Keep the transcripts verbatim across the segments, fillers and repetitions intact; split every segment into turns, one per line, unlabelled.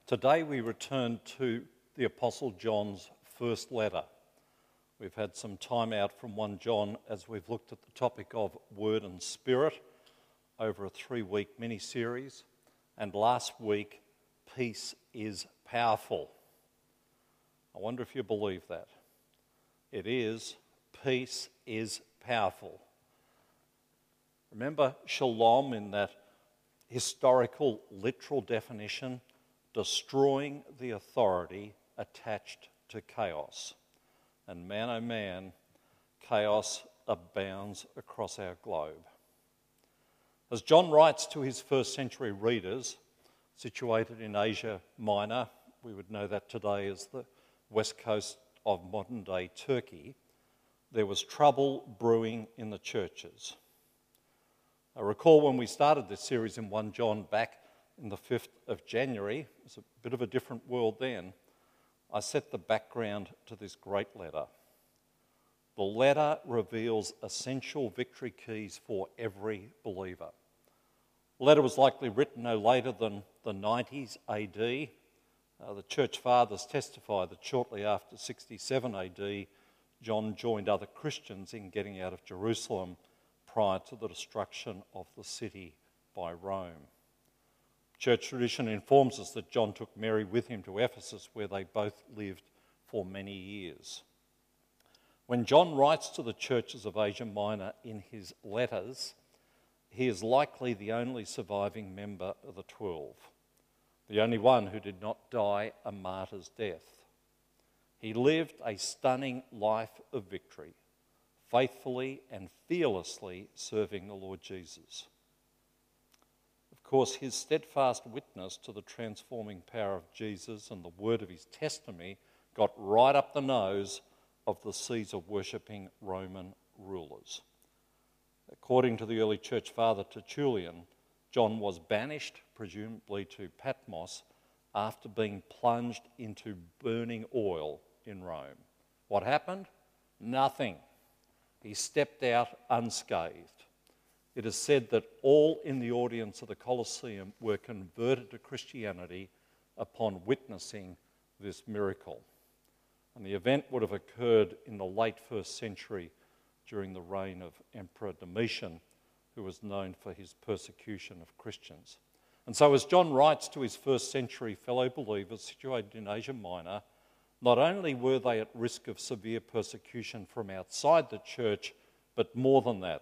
Today we return to the Apostle John's first letter. We've had some time out from First John as we've looked at the topic of Word and Spirit over a three-week mini-series, and last week, Peace is Powerful. I wonder if you believe that. It is. Peace is powerful. Remember shalom in that historical, literal definition? Destroying the authority attached to chaos. And man, oh man, chaos abounds across our globe. As John writes to his first century readers, situated in Asia Minor, we would know that today as the west coast of modern-day Turkey, there was trouble brewing in the churches. I recall when we started this series in First John back in the fifth of January, it was a bit of a different world then, I set the background to this great letter. The letter reveals essential victory keys for every believer. The letter was likely written no later than the nineties A D. Uh, the church fathers testify that shortly after sixty-seven A D, John joined other Christians in getting out of Jerusalem prior to the destruction of the city by Rome. Church tradition informs us that John took Mary with him to Ephesus, where they both lived for many years. When John writes to the churches of Asia Minor in his letters, he is likely the only surviving member of the twelve, the only one who did not die a martyr's death. He lived a stunning life of victory, faithfully and fearlessly serving the Lord Jesus. Of course, his steadfast witness to the transforming power of Jesus and the word of his testimony got right up the nose of the Caesar worshipping Roman rulers. According to the early church father Tertullian, John was banished, presumably to Patmos, after being plunged into burning oil in Rome. What happened? Nothing. He stepped out unscathed. It is said that all in the audience of the Colosseum were converted to Christianity upon witnessing this miracle. And the event would have occurred in the late first century during the reign of Emperor Domitian, who was known for his persecution of Christians. And so as John writes to his first century fellow believers situated in Asia Minor, not only were they at risk of severe persecution from outside the church, but more than that,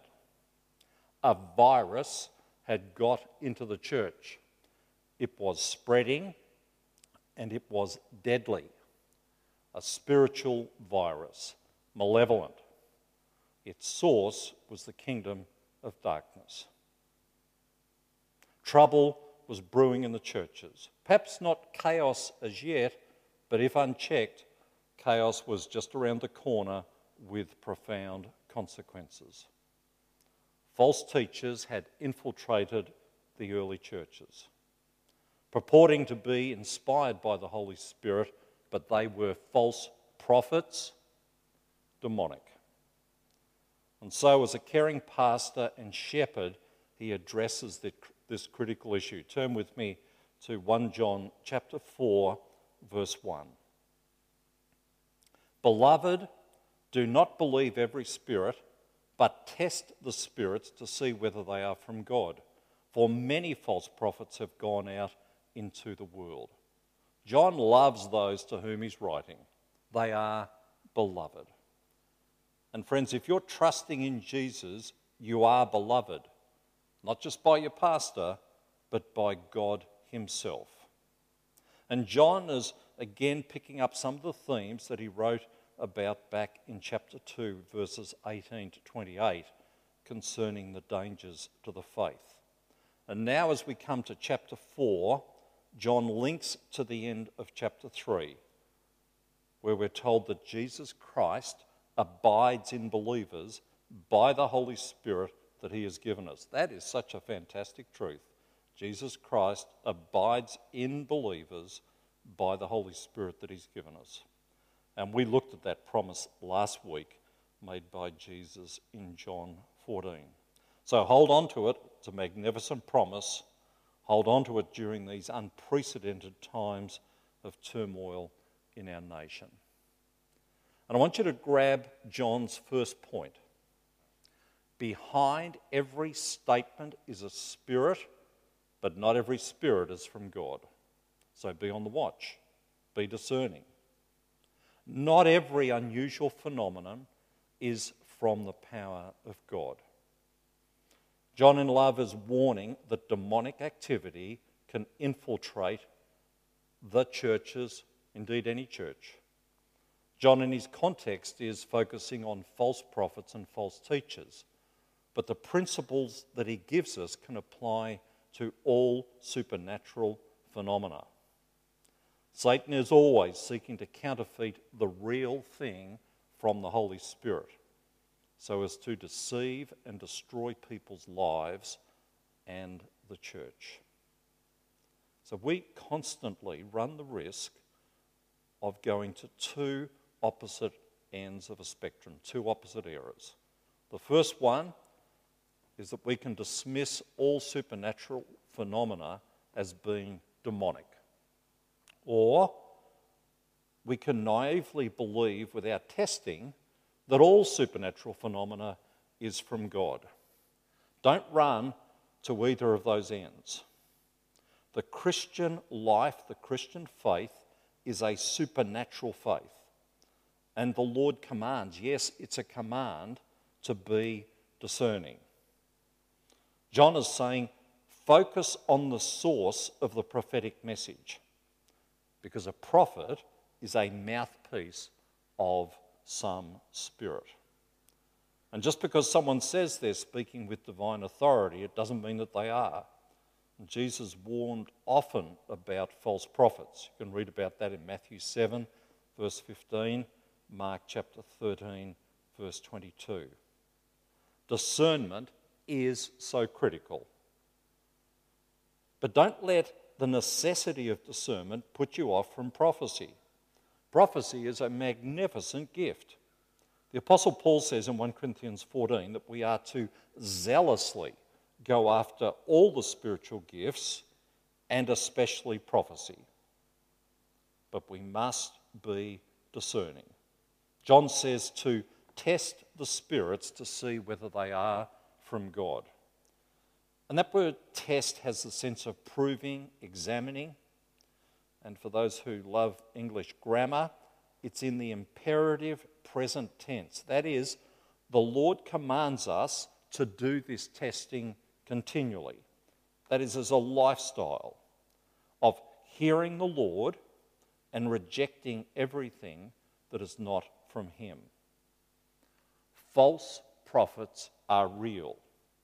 a virus had got into the church. It was spreading and it was deadly. A spiritual virus, malevolent. Its source was the kingdom of darkness. Trouble was brewing in the churches. Perhaps not chaos as yet, but if unchecked, chaos was just around the corner with profound consequences. False teachers had infiltrated the early churches, purporting to be inspired by the Holy Spirit, but they were false prophets, demonic. And so as a caring pastor and shepherd, he addresses the, this critical issue. Turn with me to First John chapter four, verse one. Beloved, do not believe every spirit, but test the spirits to see whether they are from God. For many false prophets have gone out into the world. John loves those to whom he's writing. They are beloved. And friends, if you're trusting in Jesus, you are beloved, not just by your pastor, but by God himself. And John is again picking up some of the themes that he wrote about back in chapter two, verses eighteen to twenty-eight, concerning the dangers to the faith. And now as we come to chapter four, John links to the end of chapter three, where we're told that Jesus Christ abides in believers by the Holy Spirit that he has given us. That is such a fantastic truth. Jesus Christ abides in believers by the Holy Spirit that he's given us. And we looked at that promise last week made by Jesus in John fourteen. So hold on to it. It's a magnificent promise. Hold on to it during these unprecedented times of turmoil in our nation. And I want you to grab John's first point. Behind every statement is a spirit, but not every spirit is from God. So be on the watch. Be discerning. Not every unusual phenomenon is from the power of God. John in love is warning that demonic activity can infiltrate the churches, indeed any church. John in his context is focusing on false prophets and false teachers, but the principles that he gives us can apply to all supernatural phenomena. Satan is always seeking to counterfeit the real thing from the Holy Spirit, so as to deceive and destroy people's lives and the church. So we constantly run the risk of going to two opposite ends of a spectrum, two opposite eras. The first one is that we can dismiss all supernatural phenomena as being demonic. Or we can naively believe without testing that all supernatural phenomena is from God. Don't run to either of those ends. The Christian life, the Christian faith, is a supernatural faith. And the Lord commands, yes, it's a command to be discerning. John is saying, focus on the source of the prophetic message, because a prophet is a mouthpiece of some spirit. And just because someone says they're speaking with divine authority, it doesn't mean that they are. And Jesus warned often about false prophets. You can read about that in Matthew seven, verse fifteen, Mark chapter thirteen, verse twenty-two. Discernment is so critical. But don't let the necessity of discernment put you off from prophecy. Prophecy is a magnificent gift. The Apostle Paul says in First Corinthians fourteen that we are to zealously go after all the spiritual gifts and especially prophecy. But we must be discerning. John says to test the spirits to see whether they are from God. And that word test has the sense of proving, examining. And for those who love English grammar, it's in the imperative present tense. That is, the Lord commands us to do this testing continually. That is, as a lifestyle of hearing the Lord and rejecting everything that is not from Him. False prophets are real.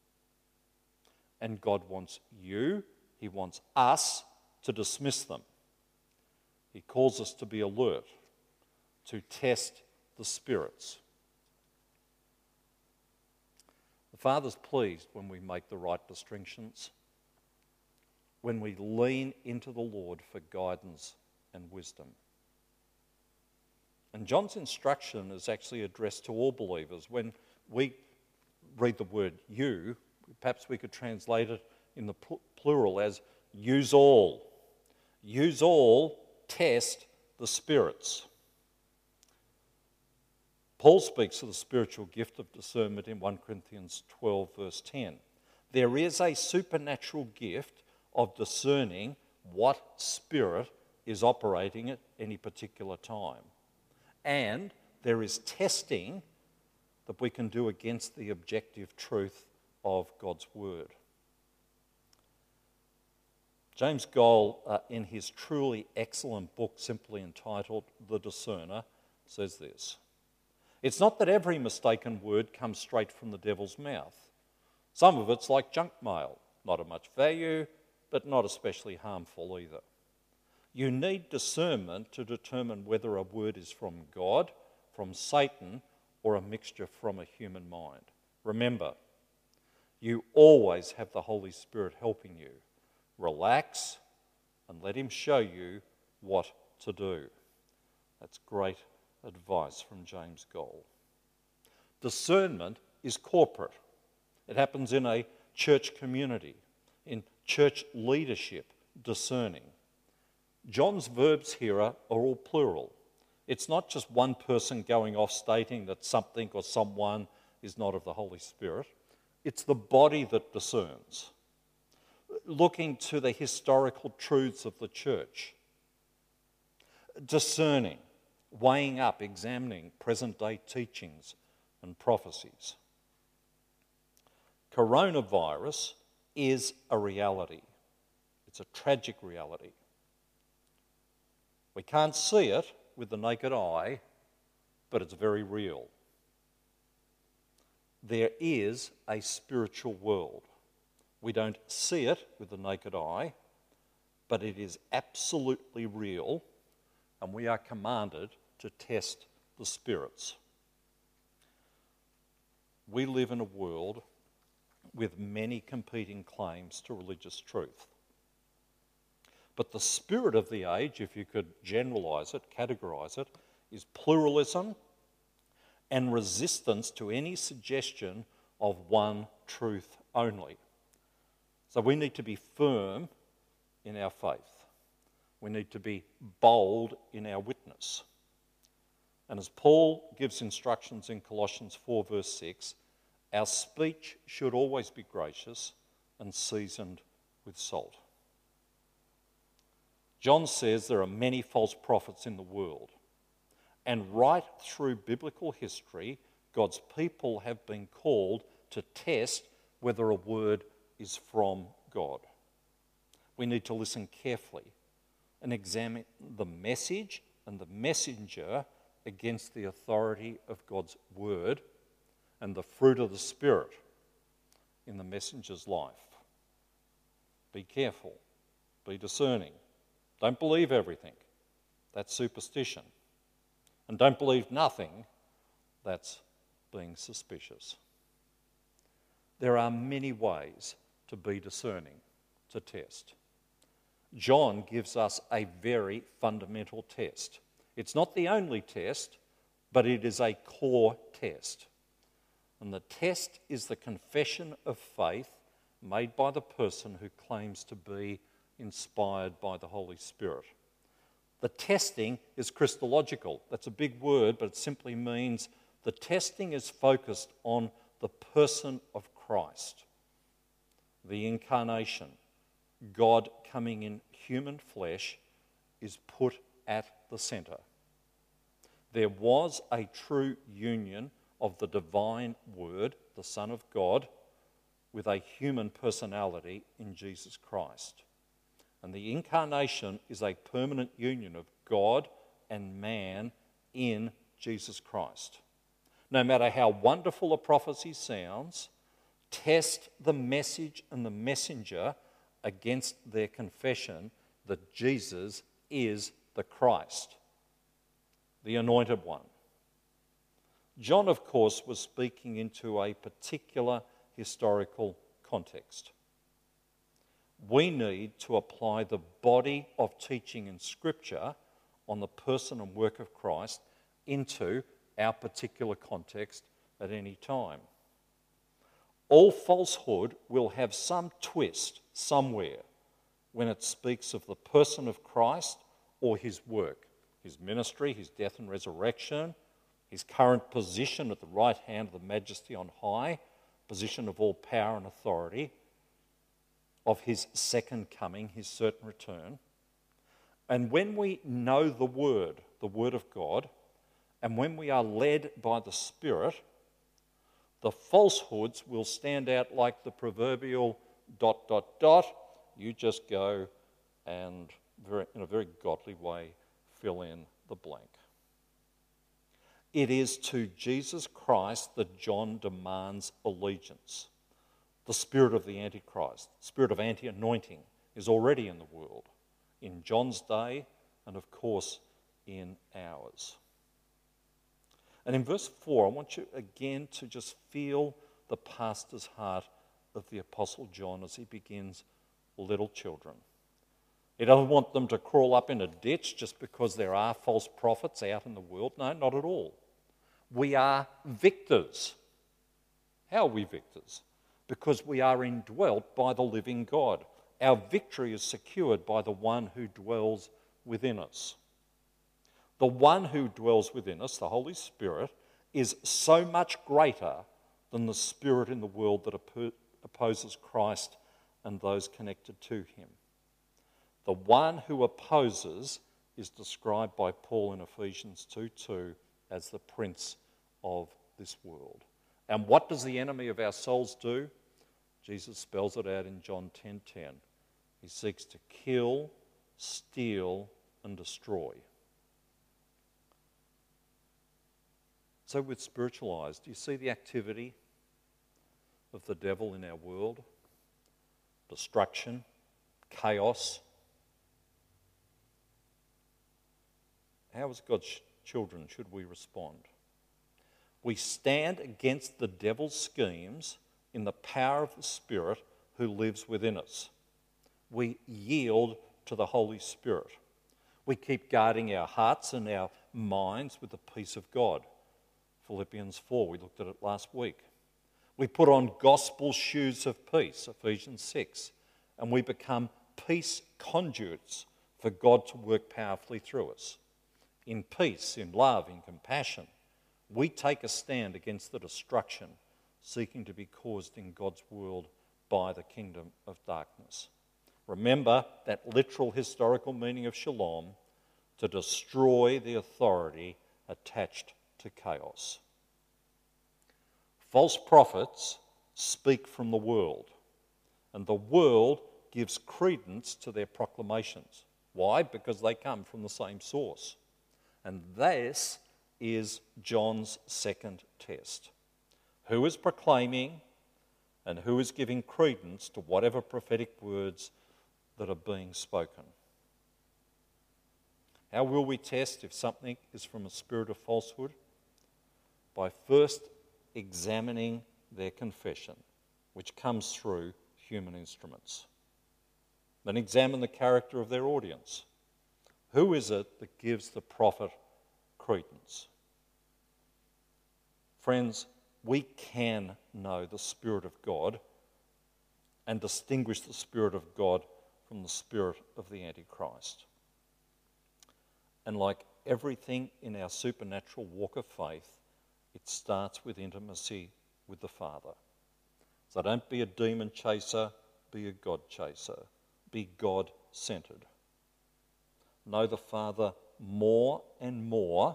And God wants you, He wants us to dismiss them. He calls us to be alert, to test the spirits. The Father's pleased when we make the right distinctions, when we lean into the Lord for guidance and wisdom. And John's instruction is actually addressed to all believers. When we read the word you, perhaps we could translate it in the plural as use all. Use all, test the spirits. Paul speaks of the spiritual gift of discernment in First Corinthians twelve, verse ten. There is a supernatural gift of discerning what spirit is operating at any particular time. And there is testing that we can do against the objective truth of God's word. James Goll, uh, in his truly excellent book simply entitled The Discerner, says this: it's not that every mistaken word comes straight from the devil's mouth. Some of it's like junk mail, not of much value, but not especially harmful either. You need discernment to determine whether a word is from God, from Satan, or a mixture from a human mind. Remember, you always have the Holy Spirit helping you. Relax and let Him show you what to do. That's great advice from James Goll. Discernment is corporate. It happens in a church community, in church leadership discerning. John's verbs here are, are all plural. It's not just one person going off stating that something or someone is not of the Holy Spirit. It's the body that discerns, looking to the historical truths of the church, discerning, weighing up, examining present-day teachings and prophecies. Coronavirus is a reality. It's a tragic reality. We can't see it with the naked eye, but it's very real. There is a spiritual world. We don't see it with the naked eye, but it is absolutely real, and we are commanded to test the spirits. We live in a world with many competing claims to religious truth. But the spirit of the age, if you could generalise it, categorise it, is pluralism and resistance to any suggestion of one truth only. So we need to be firm in our faith. We need to be bold in our witness. And as Paul gives instructions in Colossians four verse six, our speech should always be gracious and seasoned with salt. John says there are many false prophets in the world. And right through biblical history, God's people have been called to test whether a word is from God. We need to listen carefully and examine the message and the messenger against the authority of God's word and the fruit of the Spirit in the messenger's life. Be careful. Be discerning. Don't believe everything. That's superstition. And don't believe nothing. That's being suspicious. There are many ways to be discerning, to test. John gives us a very fundamental test. It's not the only test, but it is a core test. And the test is the confession of faith made by the person who claims to be inspired by the Holy Spirit. The testing is Christological. That's a big word, but it simply means the testing is focused on the person of Christ, the incarnation. God coming in human flesh is put at the centre. There was a true union of the divine Word, the Son of God, with a human personality in Jesus Christ. And the incarnation is a permanent union of God and man in Jesus Christ. No matter how wonderful a prophecy sounds, test the message and the messenger against their confession that Jesus is the Christ, the Anointed One. John, of course, was speaking into a particular historical context. We need to apply the body of teaching in Scripture on the person and work of Christ into our particular context at any time. All falsehood will have some twist somewhere when it speaks of the person of Christ or his work, his ministry, his death and resurrection, his current position at the right hand of the Majesty on high, position of all power and authority, of his second coming, his certain return. And when we know the Word, the Word of God, and when we are led by the Spirit, the falsehoods will stand out like the proverbial dot, dot, dot. You just go and, very, in a very godly way, fill in the blank. It is to Jesus Christ that John demands allegiance. The spirit of the Antichrist, spirit of anti-anointing, is already in the world, in John's day and, of course, in ours. And in verse four, I want you again to just feel the pastor's heart of the Apostle John as he begins, little children. He doesn't want them to crawl up in a ditch just because there are false prophets out in the world. No, not at all. We are victors. How are we victors? Because we are indwelt by the living God. our victory is secured by the one who dwells within us. The one who dwells within us, the Holy Spirit, is so much greater than the spirit in the world that opposes Christ and those connected to him. The one who opposes is described by Paul in Ephesians two two as the prince of this world. And what does the enemy of our souls do? Jesus spells it out in John ten ten. He seeks to kill, steal, and destroy. So with spiritual eyes, do you see the activity of the devil in our world? Destruction, chaos. How as God's children should we respond? We stand against the devil's schemes in the power of the Spirit who lives within us. We yield to the Holy Spirit. We keep guarding our hearts and our minds with the peace of God. Philippians four, we looked at it last week. We put on gospel shoes of peace, Ephesians six, and we become peace conduits for God to work powerfully through us. In peace, in love, in compassion, we take a stand against the destruction seeking to be caused in God's world by the kingdom of darkness. Remember that literal historical meaning of shalom, to destroy the authority attached to chaos. False prophets speak from the world, and the world gives credence to their proclamations. Why? Because they come from the same source. And this is John's second test. Who is proclaiming and who is giving credence to whatever prophetic words that are being spoken? How will we test if something is from a spirit of falsehood? By first examining their confession, which comes through human instruments. Then examine the character of their audience. Who is it that gives the prophet credence? Friends, we can know the Spirit of God and distinguish the Spirit of God from the spirit of the Antichrist. And like everything in our supernatural walk of faith, it starts with intimacy with the Father. So don't be a demon chaser, be a God chaser. Be God-centered. Know the Father more and more,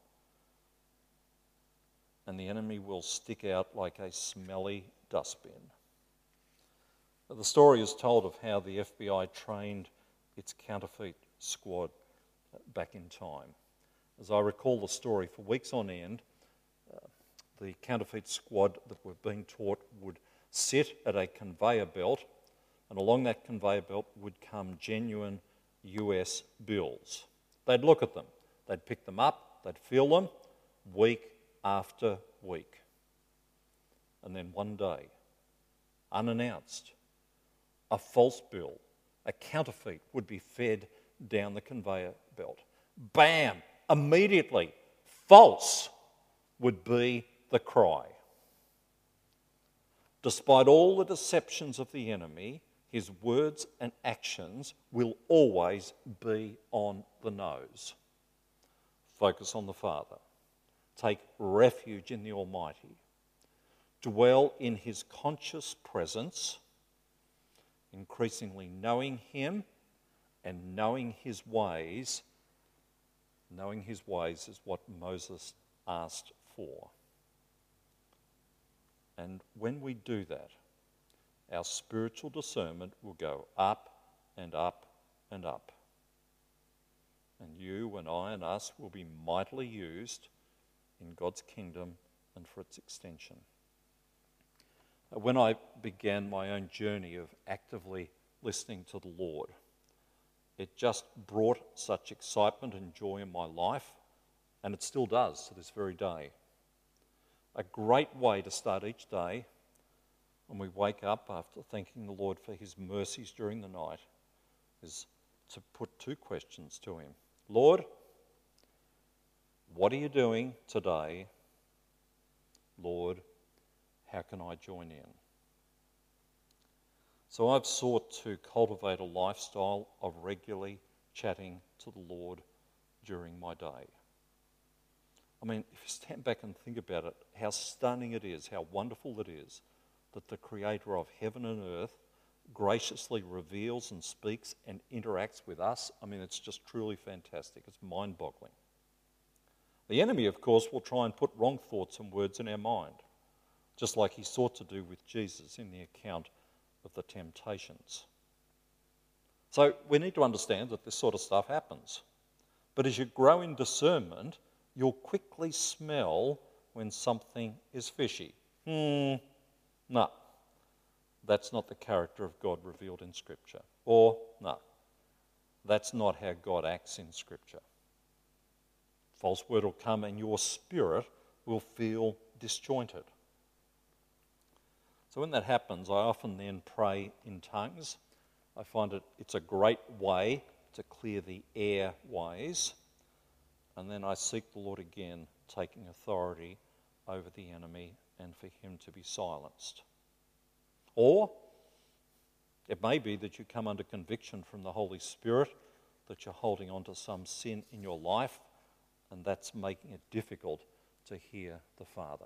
and the enemy will stick out like a smelly dustbin. The story is told of how the F B I trained its counterfeit squad back in time. As I recall the story, for weeks on end, uh, the counterfeit squad that were being taught would sit at a conveyor belt, and along that conveyor belt would come genuine U S bills. They'd look at them, they'd pick them up, they'd feel them, week after week. And then one day, unannounced, a false bill, a counterfeit, would be fed down the conveyor belt. Bam! Immediately, false would be the cry. Despite all the deceptions of the enemy, his words and actions will always be on the nose. Focus on the Father. Take refuge in the Almighty. Dwell in his conscious presence, increasingly knowing him and knowing his ways. Knowing his ways is what Moses asked for. And when we do that, our spiritual discernment will go up and up and up. And you and I and us will be mightily used in God's kingdom and for its extension. When I began my own journey of actively listening to the Lord, it just brought such excitement and joy in my life, and it still does to this very day. A great way to start each day when we wake up after thanking the Lord for his mercies during the night is to put two questions to him. Lord, what are you doing today? Lord, how can I join in? So I've sought to cultivate a lifestyle of regularly chatting to the Lord during my day. I mean, if you stand back and think about it, how stunning it is, how wonderful it is that the Creator of heaven and earth graciously reveals and speaks and interacts with us. I mean, it's just truly fantastic. It's mind-boggling. The enemy, of course, will try and put wrong thoughts and words in our mind, just like he sought to do with Jesus in the account of the temptations. So we need to understand that this sort of stuff happens. But as you grow in discernment, you'll quickly smell when something is fishy. Hmm, no, that's not the character of God revealed in Scripture. Or, no, that's not how God acts in Scripture. False word will come and your spirit will feel disjointed. So when that happens, I often then pray in tongues. I find it it's a great way to clear the airways. And then I seek the Lord again, taking authority over the enemy and for him to be silenced. Or it may be that you come under conviction from the Holy Spirit that you're holding on to some sin in your life, and that's making it difficult to hear the Father.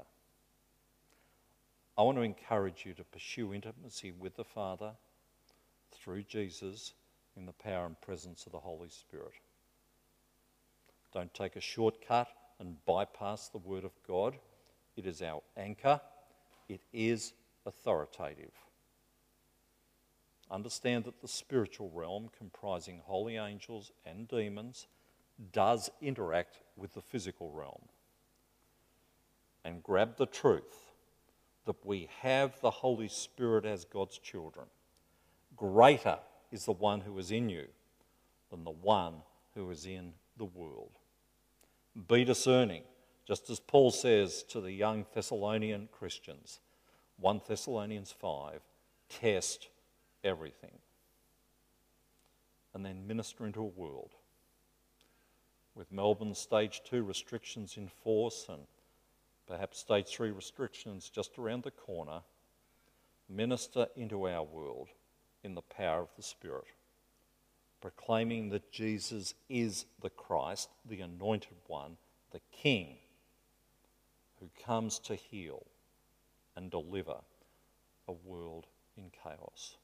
I want to encourage you to pursue intimacy with the Father through Jesus in the power and presence of the Holy Spirit. Don't take a shortcut and bypass the Word of God. It is our anchor. It is authoritative. Understand that the spiritual realm, comprising holy angels and demons, does interact with the physical realm. And grab the truth that we have the Holy Spirit as God's children. Greater is the one who is in you than the one who is in the world. Be discerning, just as Paul says to the young Thessalonian Christians, First Thessalonians five, test everything. And then minister into a world with Melbourne's stage two restrictions in force and perhaps stage three restrictions just around the corner. Minister into our world in the power of the Spirit, proclaiming that Jesus is the Christ, the Anointed One, the King, who comes to heal and deliver a world in chaos.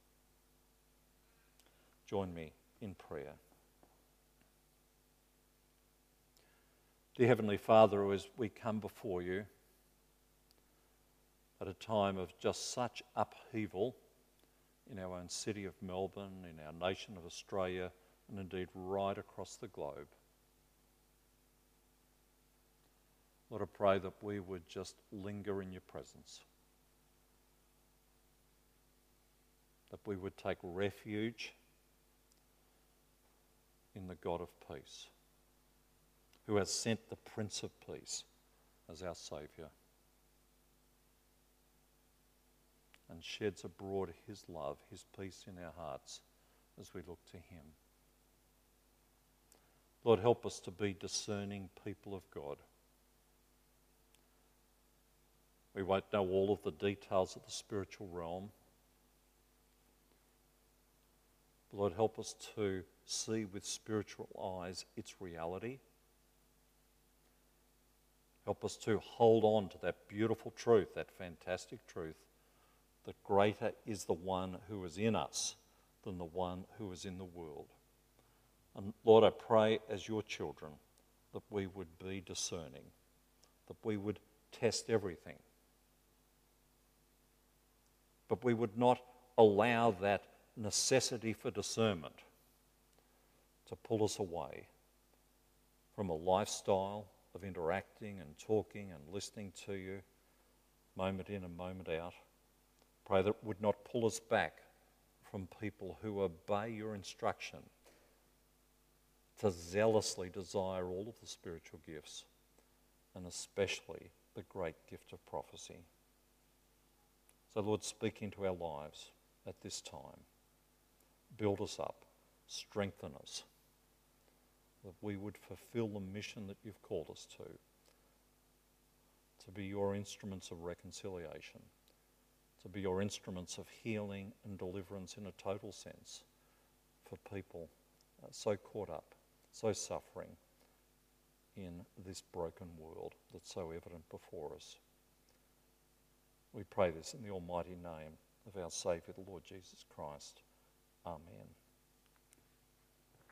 Join me in prayer. Dear Heavenly Father, as we come before you at a time of just such upheaval in our own city of Melbourne, in our nation of Australia, and indeed right across the globe, Lord, I pray that we would just linger in your presence, that we would take refuge in the God of peace, who has sent the Prince of Peace as our Saviour and sheds abroad his love, his peace in our hearts as we look to him. Lord, help us to be discerning people of God. We won't know all of the details of the spiritual realm. Lord, help us to see with spiritual eyes its reality. Help us to hold on to that beautiful truth, that fantastic truth, that greater is the one who is in us than the one who is in the world. And Lord, I pray as your children that we would be discerning, that we would test everything, but we would not allow that necessity for discernment to pull us away from a lifestyle of interacting and talking and listening to you moment in and moment out. Pray that it would not pull us back from people who obey your instruction to zealously desire all of the spiritual gifts, and especially the great gift of prophecy. So Lord, speak into our lives at this time. Build us up, strengthen us, that we would fulfill the mission that you've called us to, to be your instruments of reconciliation, to be your instruments of healing and deliverance in a total sense for people uh, so caught up, so suffering in this broken world that's so evident before us. We pray this in the almighty name of our Saviour, the Lord Jesus Christ. Amen.